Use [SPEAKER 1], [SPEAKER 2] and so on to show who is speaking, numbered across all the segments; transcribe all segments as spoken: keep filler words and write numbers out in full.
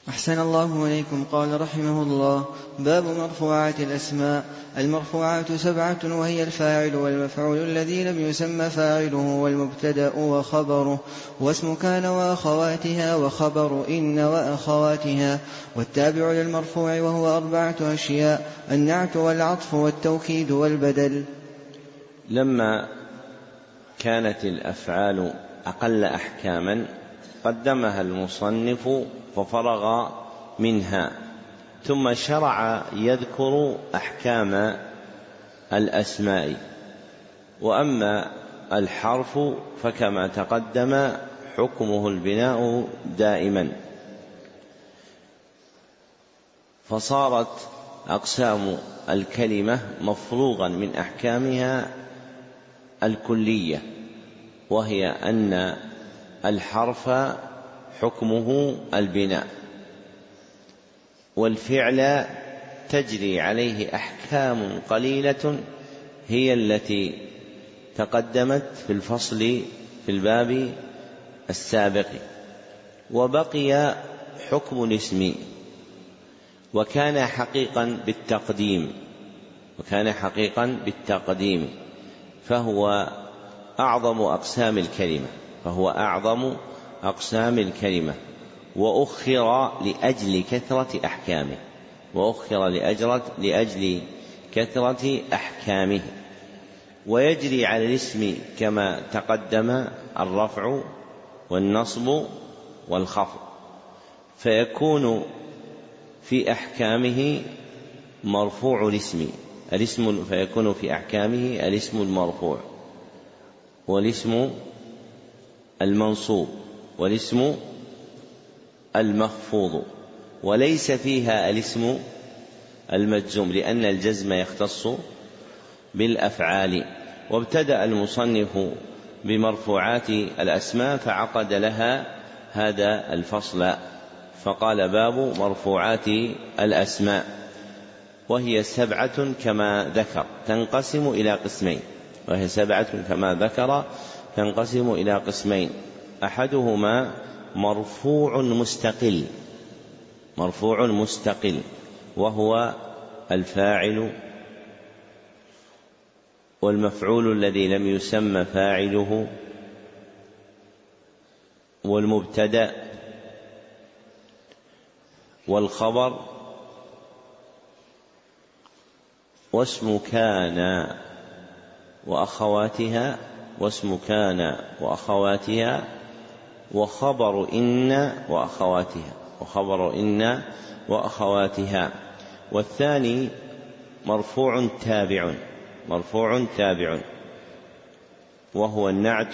[SPEAKER 1] أحسن الله إليكم. قال رحمه الله: باب مرفوعات الأسماء. المرفوعات سبعة، وهي الفاعل والمفعول الذي لم يسمى فاعله، والمبتدأ وخبره، واسم كان وأخواتها، وخبر إن وأخواتها، والتابع للمرفوع وهو أربعة أشياء: النعت والعطف والتوكيد والبدل.
[SPEAKER 2] لما كانت الأفعال أقل أحكاما قدمها المصنف ففرغ منها، ثم شرع يذكر أحكام الأسماء. وأما الحرف فكما تقدم حكمه البناء دائما، فصارت أقسام الكلمة مفروغا من أحكامها الكلية، وهي أن الحرف حكمه البناء، والفعل تجري عليه أحكام قليلة هي التي تقدمت في الفصل في الباب السابق. وبقي حكم الاسم، وكان حقيقا بالتقديم وكان حقيقا بالتقديم فهو أعظم أقسام الكلمة فهو أعظم أقسام الكلمة وأخر لأجل كثرة أحكامه وأخر لأجل كثرة أحكامه ويجري على الاسم كما تقدم الرفع والنصب والخفض، فيكون في أحكامه مرفوع الاسم الاسم فيكون في أحكامه الاسم المرفوع والاسم المنصوب والاسم المخفوض، وليس فيها الاسم المجزوم، لأن الجزم يختص بالأفعال. وابتدأ المصنف بمرفوعات الأسماء فعقد لها هذا الفصل، فقال: باب مرفوعات الأسماء، وهي سبعة كما ذكر تنقسم إلى قسمين وهي سبعة كما ذكر تنقسم إلى قسمين أحدهما مرفوع مستقل مرفوع مستقل وهو الفاعل والمفعول الذي لم يسمى فاعله، والمبتدأ والخبر، واسم كان وأخواتها واسم كان وأخواتها وخبر إن وأخواتها وخبر إن وأخواتها. والثاني مرفوع تابع مرفوع تابع وهو النعت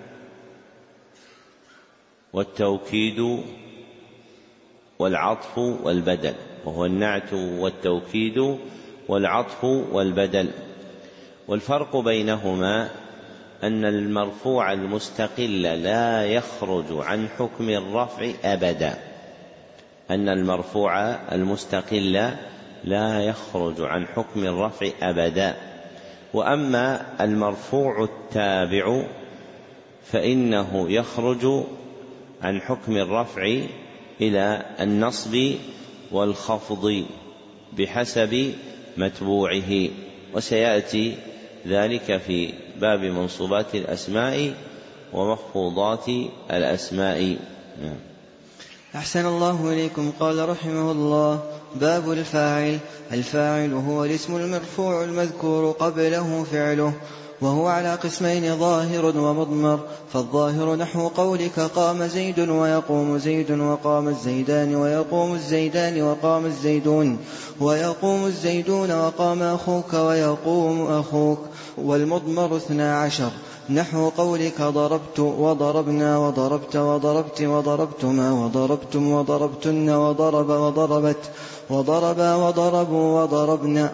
[SPEAKER 2] والتوكيد والعطف والبدل وهو النعت والتوكيد والعطف والبدل. والفرق بينهما أن المرفوع المستقل لا يخرج عن حكم الرفع أبدا أن المرفوع المستقل لا يخرج عن حكم الرفع أبدا وأما المرفوع التابع فإنه يخرج عن حكم الرفع إلى النصب والخفض بحسب متبوعه، وسيأتي ذلك في باب منصوبات الأسماء ومخفوضات الأسماء.
[SPEAKER 1] أحسن الله إليكم. قال رحمه الله: باب الفاعل. الفاعل هو الاسم المرفوع المذكور قبله فعله، وهو على قسمين: ظاهر ومضمر. فالظاهر نحو قولك: قام زيد ويقوم زيد وقام الزيدان ويقوم الزيدان وقام الزيدون ويقوم الزيدون وقام أخوك ويقوم أخوك. والمضمر اثنا عشر نحو قولك: ضربت وضربنا وضربت وضربت وضربتما وضربتم وضربتن وضرب وضربت وضربا وضربوا وضربنا.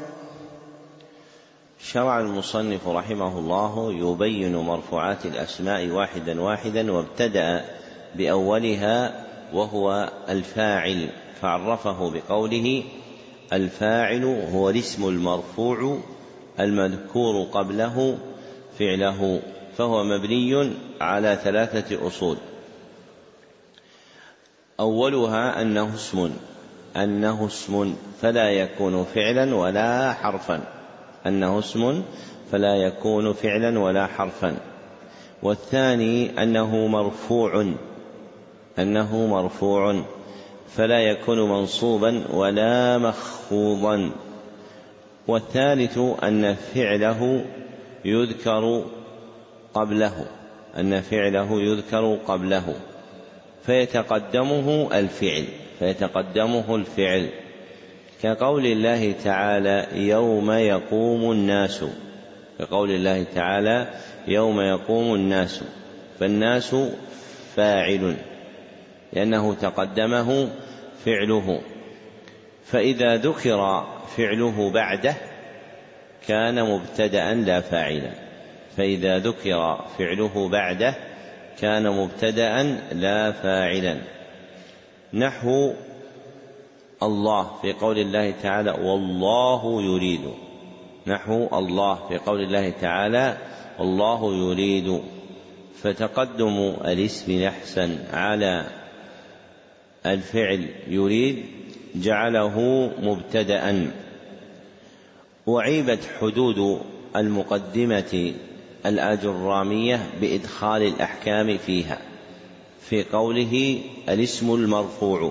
[SPEAKER 2] شرع المصنف رحمه الله يبين مرفوعات الأسماء واحدا واحدا، وابتدأ بأولها وهو الفاعل، فعرفه بقوله: الفاعل هو الاسم المرفوع المذكور قبله فعله، فهو مبني على ثلاثة أصول: أولها أنه اسم أنه اسم فلا يكون فعلا ولا حرفا أنه اسم فلا يكون فعلا ولا حرفا. والثاني أنه مرفوع أنه مرفوع فلا يكون منصوبا ولا مخفوضا. والثالث أن فعله يذكر قبله أن فعله يذكر قبله فيتقدمه الفعل فيتقدمه الفعل كقول الله تعالى يوم يقوم الناس كقول الله تعالى يوم يقوم الناس، فالناس فاعل لأنه تقدمه فعله، فإذا ذكر فعله بعده كان مبتدأ لا فاعلا فإذا ذكر فعله بعده كان مبتدأ لا فاعلا. نحو الله في قول الله تعالى والله يريد نحو الله في قول الله تعالى والله يريد، فتقدم الاسم الأحسن على الفعل يريد جعله مبتدأ. وعيبت حدود المقدمة الأجرامية بإدخال الأحكام فيها في قوله الاسم المرفوع،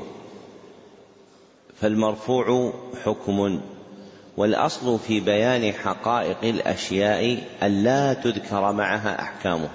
[SPEAKER 2] فالمرفوع حكم، والأصل في بيان حقائق الأشياء ألا تذكر معها أحكامه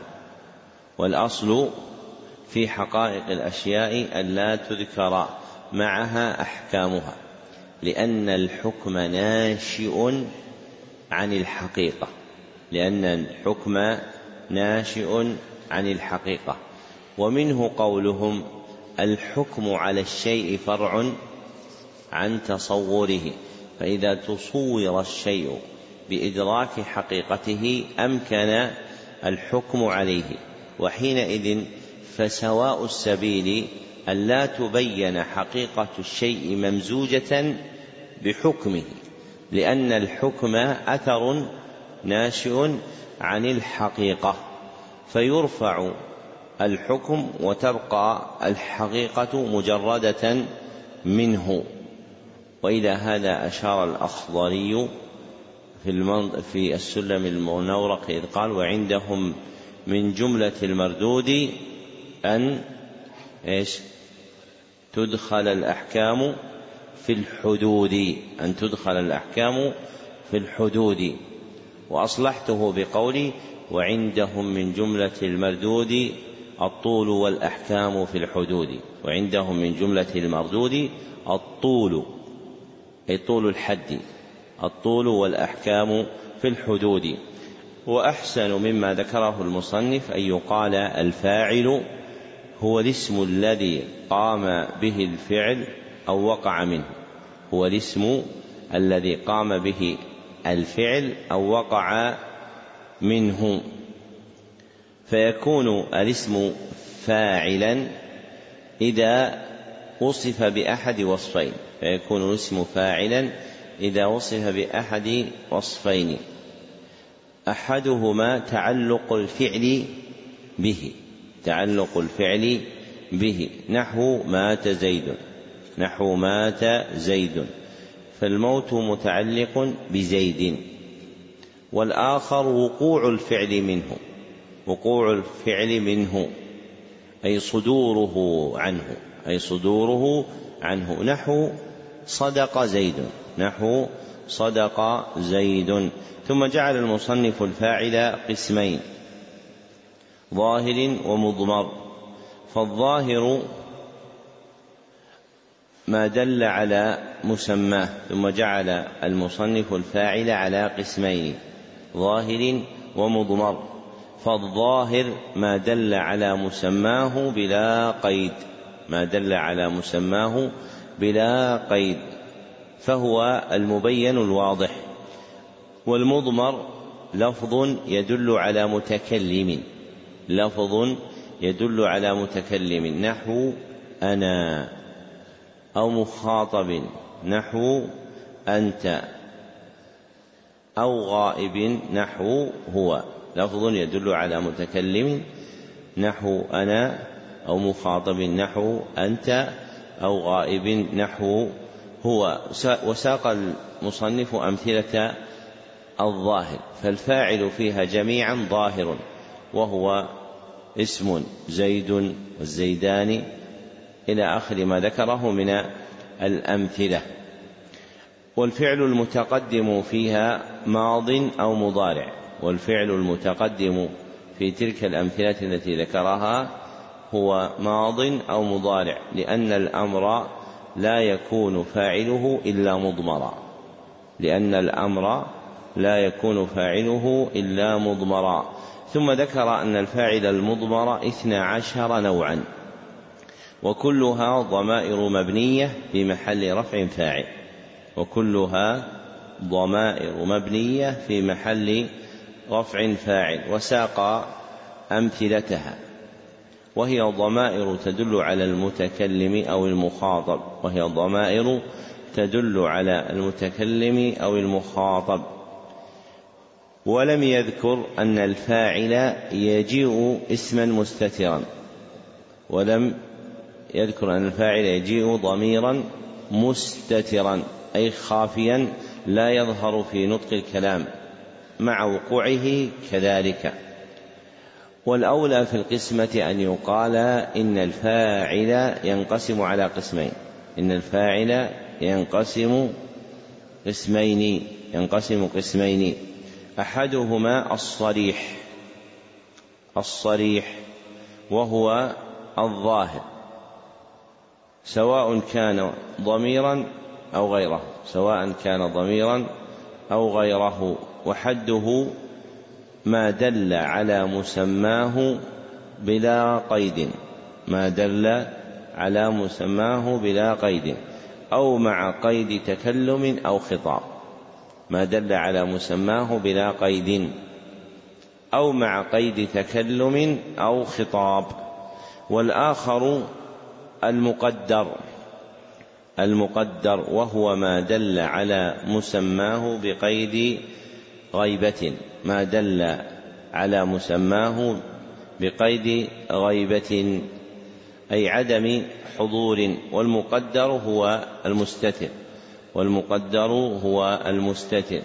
[SPEAKER 2] والأصل في حقائق الأشياء ألا تذكر معها أحكامها لأن الحكم ناشئ عن الحقيقة لأن الحكم ناشئ عن الحقيقة ومنه قولهم الحكم على الشيء فرع عن تصوره، فإذا تصور الشيء بإدراك حقيقته أمكن الحكم عليه، وحينئذ فسواء السبيل ألا تبين حقيقة الشيء ممزوجة بحكمه لأن الحكم أثر ناشئ عن الحقيقة، فيرفع الحكم وتبقى الحقيقة مجردة منه. وإلى هذا أشار الأخضري في السلم المنورق إذ قال وعندهم من جملة المردود أن إيش تدخل الأحكام في الحدود أن تدخل الأحكام في الحدود. وأصلحته بقولي وعندهم من جملة المردود الطول والأحكام في الحدود وعندهم من جملة المردود الطول أي طول الحد الطول والأحكام في الحدود. وأحسن مما ذكره المصنف أن يقال الفاعل هو الاسم الذي قام به الفعل أو وقع منه هو الاسم الذي قام به الفعل أو وقع منه، فيكون الاسم فاعلا إذا وصف بأحد وصفين فيكون الاسم فاعلا إذا وصف بأحد وصفين أحدهما تعلق الفعل به تعلق الفعل به نحو مات زيد نحو مات زيد فالموت متعلق بزيد. والآخر وقوع الفعل منه وقوع الفعل منه أي صدوره عنه أي صدوره عنه نحو صدق زيد نحو صدق زيد. ثم جعل المصنف الفاعل قسمين ظاهر ومضمر، فالظاهر ما دل على مسماه، ثم جعل المصنف الفاعل على قسمين ظاهر ومضمر. فالظاهر ما دل على مسماه بلا قيد ما دل على مسماه بلا قيد فهو المبين الواضح. والمضمر لفظ يدل على متكلم لفظ يدل على متكلم نحو أنا، أو مخاطب نحو أنت، أو غائب نحو هو. لفظ يدل على متكلم نحو أنا أو مخاطب نحو أنت، أو غائب نحو هو. وساق المصنف أمثلة الظاهر، فالفاعل فيها جميعا ظاهر، وهو اسم زيد والزيدان إلى آخر ما ذكره من الأمثلة. والفعل المتقدم فيها ماض أو مضارع، والفعل المتقدم في تلك الأمثلة التي ذكرها هو ماض أو مضارع، لأن الأمر لا يكون فاعله إلا مضمرا، لأن الأمر لا يكون فاعله إلا مضمرا. ثم ذكر أن الفاعل المضمر اثنى عشر نوعا، وكلها ضمائر مبنية في محل رفع فاعل، وكلها ضمائر مبنية في محل رفع فاعل. وساق أمثلتها، وهي ضمائر تدل على المتكلم أو المخاطب، وهي ضمائر تدل على المتكلم أو المخاطب. ولم يذكر أن الفاعل يجيء اسما مستترا، ولم يذكر أن الفاعل يجيء ضميرا مستترا، أي خافيا لا يظهر في نطق الكلام مع وقوعه كذلك. والأولى في القسمة أن يقال إن الفاعل ينقسم على قسمين، إن الفاعل ينقسم قسمين ينقسم قسمين أحدهما الصريح الصريح وهو الظاهر، سواء كان ضميرا أو غيره سواء كان ضميرا أو غيره وحده ما دل على مسماه بلا قيد ما دل على مسماه بلا قيد أو مع قيد تكلم أو خطاب ما دل على مسماه بلا قيد أو مع قيد تكلم أو خطاب. والآخر المقدر المقدر وهو ما دل على مسماه بقيد غيبة ما دل على مسماه بقيد غيبة أي عدم حضور. والمقدر هو المستتر والمقدر هو المستتر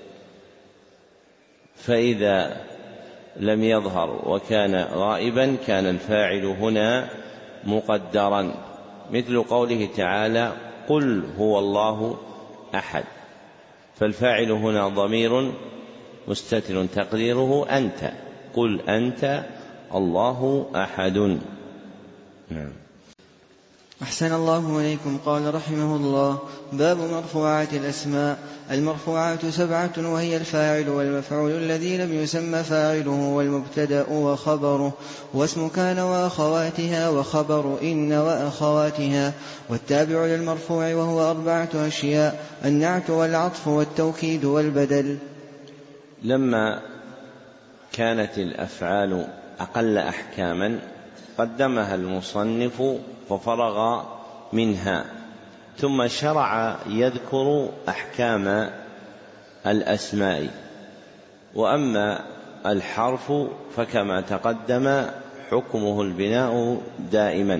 [SPEAKER 2] فإذا لم يظهر وكان غائبا كان الفاعل هنا مقدرا، مثل قوله تعالى قل هو الله أحد، فالفاعل هنا ضمير مستتر تقديره أنت، قل أنت الله أحد. نعم.
[SPEAKER 1] أحسن الله إليكم. قال رحمه الله: باب مرفوعات الأسماء. المرفوعات سبعة، وهي الفاعل والمفعول الذي لم يسمى فاعله، والمبتدأ وخبره، واسم كان وأخواتها، وخبر إن وأخواتها، والتابع للمرفوع وهو أربعة أشياء: النعت والعطف والتوكيد والبدل.
[SPEAKER 2] لما كانت الأفعال أقل أحكاما قدمها المصنف ففرغ منها، ثم شرع يذكر أحكام الأسماء. وأما الحرف فكما تقدم حكمه البناء دائما،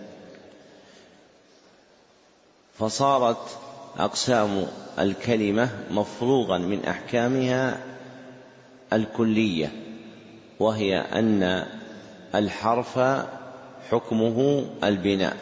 [SPEAKER 2] فصارت أقسام الكلمة مفروغا من أحكامها الكلية، وهي أن الحرف حكمه البناء،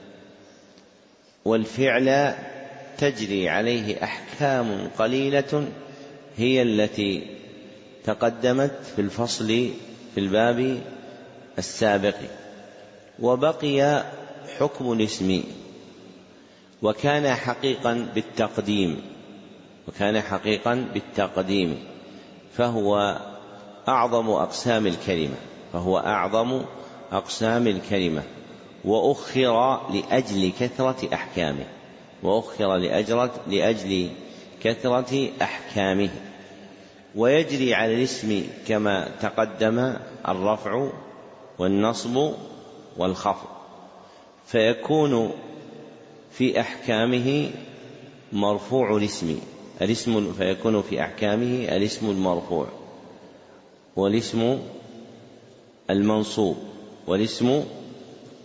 [SPEAKER 2] والفعل تجري عليه أحكام قليلة هي التي تقدمت في الفصل في الباب السابق. وبقي حكم الاسم، وكان حقيقا بالتقديم وكان حقيقا بالتقديم فهو أعظم أقسام الكلمة فهو أعظم أقسام الكلمة وأخر لأجل كثرة أحكامه وأخر لأجل كثرة أحكامه. ويجري على الاسم كما تقدم الرفع والنصب والخفض، فيكون في أحكامه مرفوع الاسم الاسم فيكون في أحكامه الاسم المرفوع والاسم المنصوب والاسم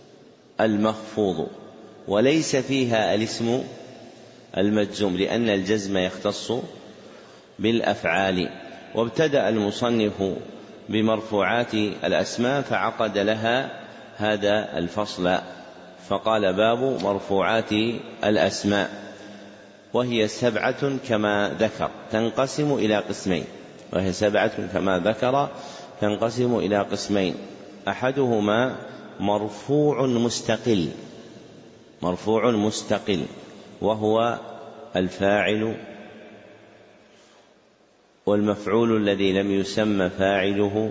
[SPEAKER 2] المخفوض، وليس فيها الاسم المجزوم، لأن الجزم يختص بالأفعال. وابتدأ المصنف بمرفوعات الأسماء فعقد لها هذا الفصل، فقال: باب مرفوعات الأسماء، وهي سبعة كما ذكر تنقسم إلى قسمين وهي سبعة كما ذكر تنقسم إلى قسمين أحدهما مرفوع مستقل مرفوع مستقل وهو الفاعل والمفعول الذي لم يسمى فاعله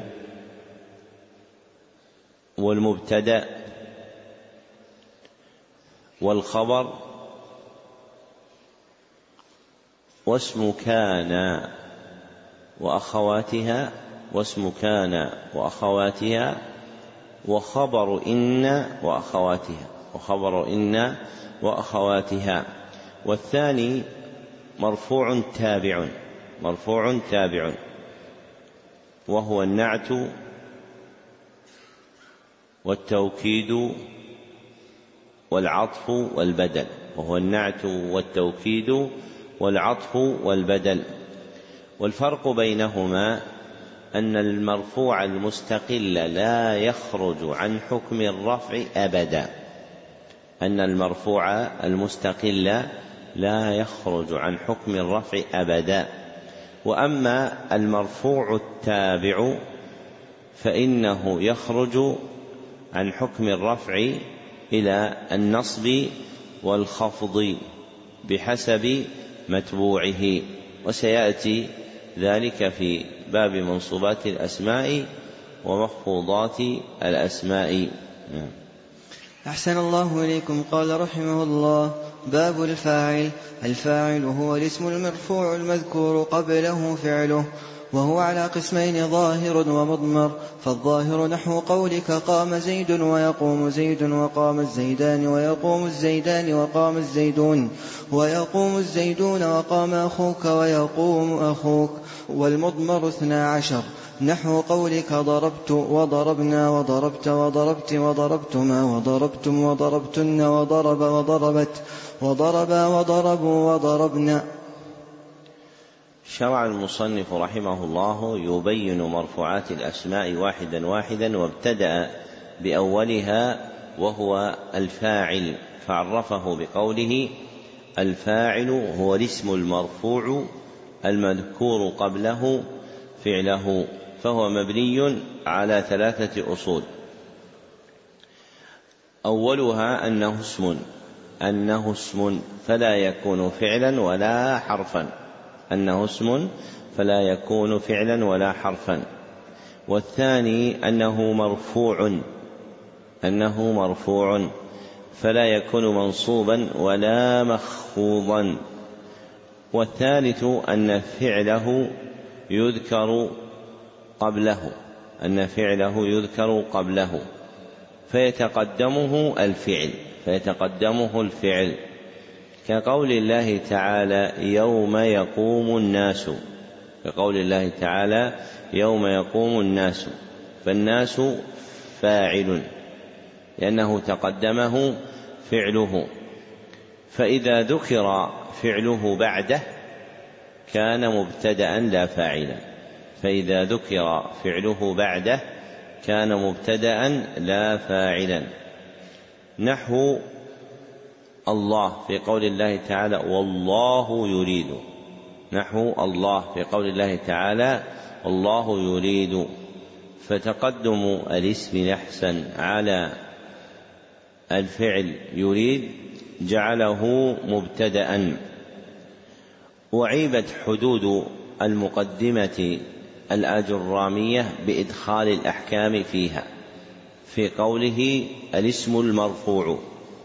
[SPEAKER 2] والمبتدأ والخبر واسم كان وأخواتها واسم كان وأخواتها وخبر إن وأخواتها وخبر إن وأخواتها. والثاني مرفوع تابع مرفوع تابع وهو النعت والتوكيد والعطف والبدل وهو النعت والتوكيد والعطف والبدل. والفرق بينهما أن المرفوع المستقل لا يخرج عن حكم الرفع أبدا أن المرفوع المستقل لا يخرج عن حكم الرفع أبدا وأما المرفوع التابع فإنه يخرج عن حكم الرفع إلى النصب والخفض بحسب متبوعه، وسيأتي ذلك في باب منصوبات الأسماء ومخفوضات الأسماء.
[SPEAKER 1] أحسن الله إليكم. قال رحمه الله: باب الفاعل. الفاعل هو الاسم المرفوع المذكور قبله فعله، وهو على قسمين: ظاهر ومضمر. فالظاهر نحو قولك: قام زيد ويقوم زيد وقام الزيدان ويقوم الزيدان وقام الزيدون ويقوم الزيدون وقام أخوك ويقوم أخوك. والمضمر اثنا عشر نحو قولك: ضربت وضربنا وضربت وضربت وضربتما وضربتم وضربتن وضرب وضربت وضربا وضربوا وضربنا.
[SPEAKER 2] شرع المصنف رحمه الله يبين مرفوعات الأسماء واحدا واحدا، وابتدأ بأولها وهو الفاعل، فعرفه بقوله: الفاعل هو الاسم المرفوع المذكور قبله فعله، فهو مبني على ثلاثة أصول. أولها أنه اسم أنه اسم فلا يكون فعلا ولا حرفا أنه اسم فلا يكون فعلا ولا حرفا. والثاني أنه مرفوع أنه مرفوع فلا يكون منصوبا ولا مخفوضا. والثالث أن فعله يذكر قبله أن فعله يذكر قبله فيتقدمه الفعل فيتقدمه الفعل كقول الله تعالى: يوم يقوم الناس كقول الله تعالى يوم يقوم الناس، فالناس فاعل لأنه تقدمه فعله، فإذا ذكر فعله بعده كان مبتدأ لا فاعلا فإذا ذكر فعله بعده كان مبتدأ لا فاعلا. نحو الله في قول الله تعالى: والله يريد نحو الله في قول الله تعالى: والله يريد، فتقدم الاسم الأحسن على الفعل يريد جعله مبتدأ. وعيبت حدود المقدمة الآجرامية بإدخال الأحكام فيها في قوله: الاسم المرفوع،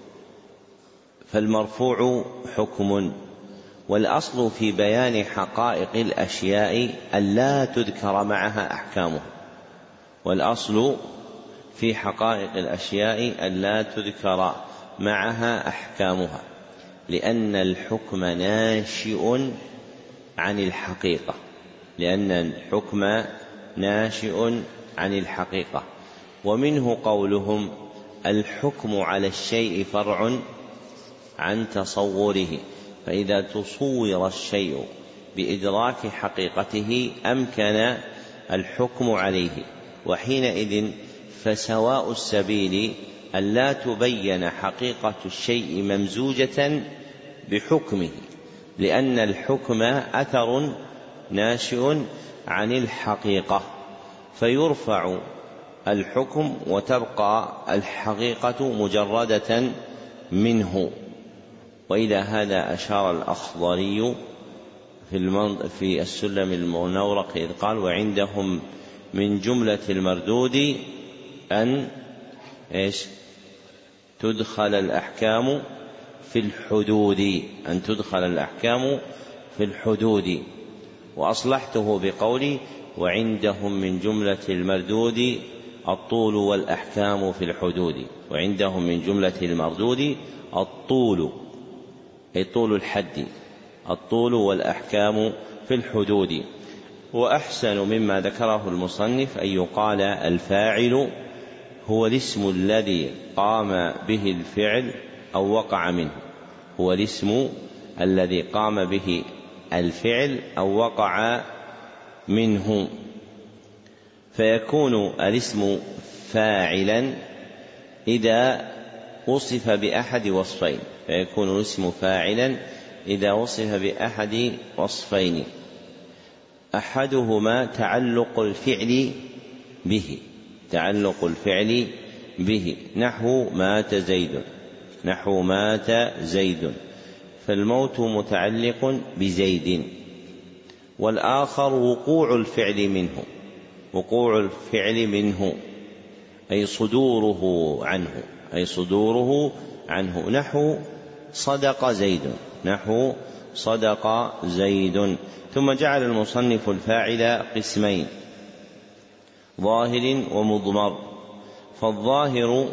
[SPEAKER 2] فالمرفوع حكم، والأصل في بيان حقائق الأشياء ألا تذكر معها أحكامها والأصل في حقائق الأشياء ألا تذكر معها أحكامها لأن الحكم ناشئ عن الحقيقة لأن الحكم ناشئ عن الحقيقة. ومنه قولهم: الحكم على الشيء فرع عن تصوره، فإذا تصور الشيء بإدراك حقيقته أمكن الحكم عليه، وحينئذ فسواء السبيل أن لا تبين حقيقة الشيء ممزوجة بحكمه، لأن الحكم أثر ناشئ عن الحقيقة، فيرفع الحكم وتبقى الحقيقة مجردة منه. وإلى هذا أشار الأخضري في السلم المنورق إذ قال: وعندهم من جملة المردود أن إيش تدخل الأحكام في الحدود، أن تدخل الأحكام في الحدود. وأصلحته بقولي: وعندهم من جملة المردود الطول والأحكام في الحدود. وعندهم من جملة المردود الطول، أي طول الحد، الطول والأحكام في الحدود. وأحسن مما ذكره المصنف أن يقال: الفاعل هو الاسم الذي قام به الفعل أو وقع منه، هو الاسم الذي قام به الفعل أو وقع منه، فيكون الاسم فاعلا إذا وصف بأحد وصفين، فيكون الاسم فاعلا إذا وصف بأحد وصفين: أحدهما تعلق الفعل به، تعلق الفعل به، نحو مات زيد، نحو مات زيد، فالموت متعلق بزيد. والآخر وقوع الفعل منه، وقوع الفعل منه أي صدوره عنه، أي صدوره عنه، نحو صدق زيد، نحو صدق زيد. ثم جعل المصنف الفاعل قسمين: ظاهر ومضمر. فالظاهر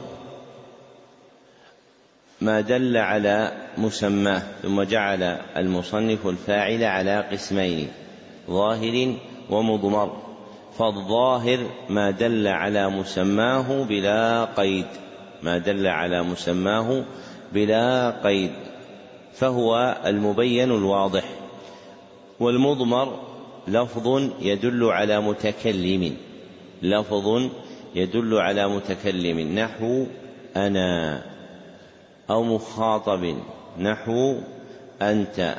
[SPEAKER 2] ما دل على مسماه، ثم جعل المصنف الفاعل على قسمين: ظاهر ومضمر. فالظاهر ما دل على مسماه بلا قيد، ما دل على مسماه بلا قيد، فهو المبين الواضح. والمضمر لفظ يدل على متكلم، لفظ يدل على متكلم، نحو أنا، أو مخاطب، نحو أنت،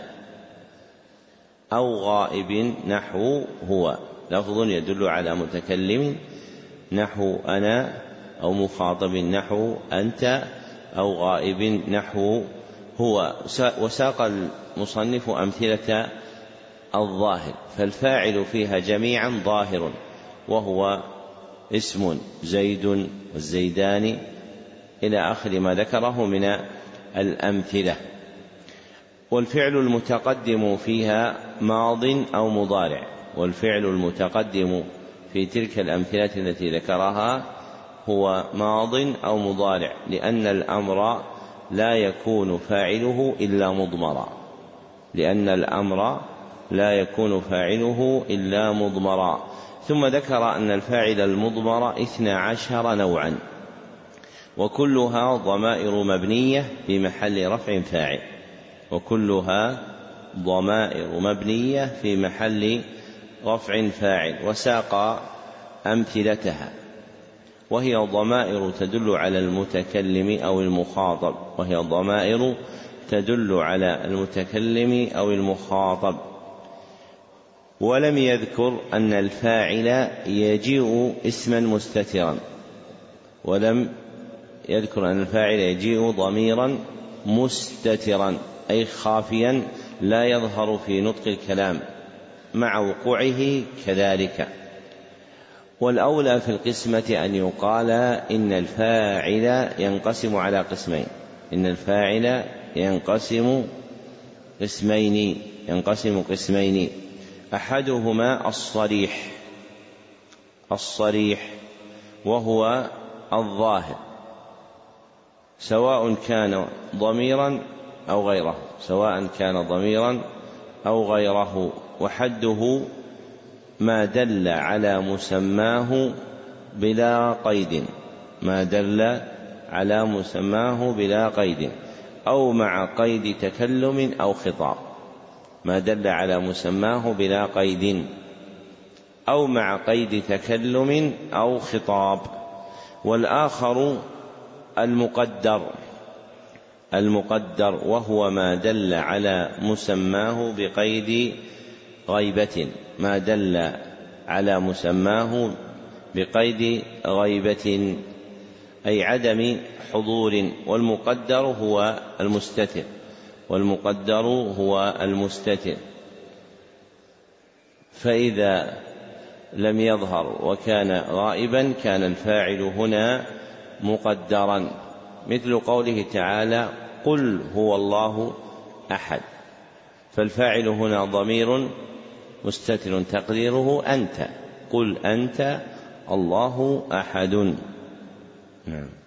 [SPEAKER 2] أو غائب، نحو هو. لفظ يدل على متكلم نحو أنا، أو مخاطب نحو أنت، أو غائب نحو هو. وساق المصنف أمثلة الظاهر، فالفاعل فيها جميعا ظاهر، وهو اسم زيد والزيدان إلى آخر ما ذكره من الأمثلة. والفعل المتقدم فيها ماض أو مضارع، والفعل المتقدم في تلك الأمثلة التي ذكرها هو ماض أو مضارع، لأن الأمر لا يكون فاعله إلا مضمرا، لأن الأمر لا يكون فاعله إلا مضمرا. ثم ذكر أن الفاعل المضمر اثنا عشر نوعا، وكلها ضمائر مبنية في محل رفع فاعل، وكلها ضمائر مبنية في محل رفع فاعل. وساق أمثلتها، وهي ضمائر تدل على المتكلم أو المخاطب، وهي ضمائر تدل على المتكلم أو المخاطب. ولم يذكر أن الفاعل يجيء اسما مستترا، ولم يذكر أن الفاعل يجيء ضميرا مستترا، أي خافيا لا يظهر في نطق الكلام مع وقوعه كذلك. والأولى في القسمة أن يقال إن الفاعل ينقسم على قسمين، إن الفاعل ينقسم قسمين، ينقسم قسمين: أحدهما الصريح، الصريح وهو الظاهر، سواء كان ضميرا أو غيره، سواء كان ضميرا أو غيره. وحده ما دل على مسماه بلا قيد، ما دل على مسماه بلا قيد أو مع قيد تكلم أو خطاب. ما دل على مسماه بلا قيد أو مع قيد تكلم أو خطاب. والآخر المقدر المقدر وهو ما دل على مسماه بقيد غيبة ما دل على مسماه بقيد غيبة أي عدم حضور. والمقدر هو المستتر والمقدر هو المستتر فإذا لم يظهر وكان غائبا كان الفاعل هنا مقدرا، مثل قوله تعالى قل هو الله أحد، فالفاعل هنا ضمير مستتر تقديره أنت، قل أنت الله أحد. نعم.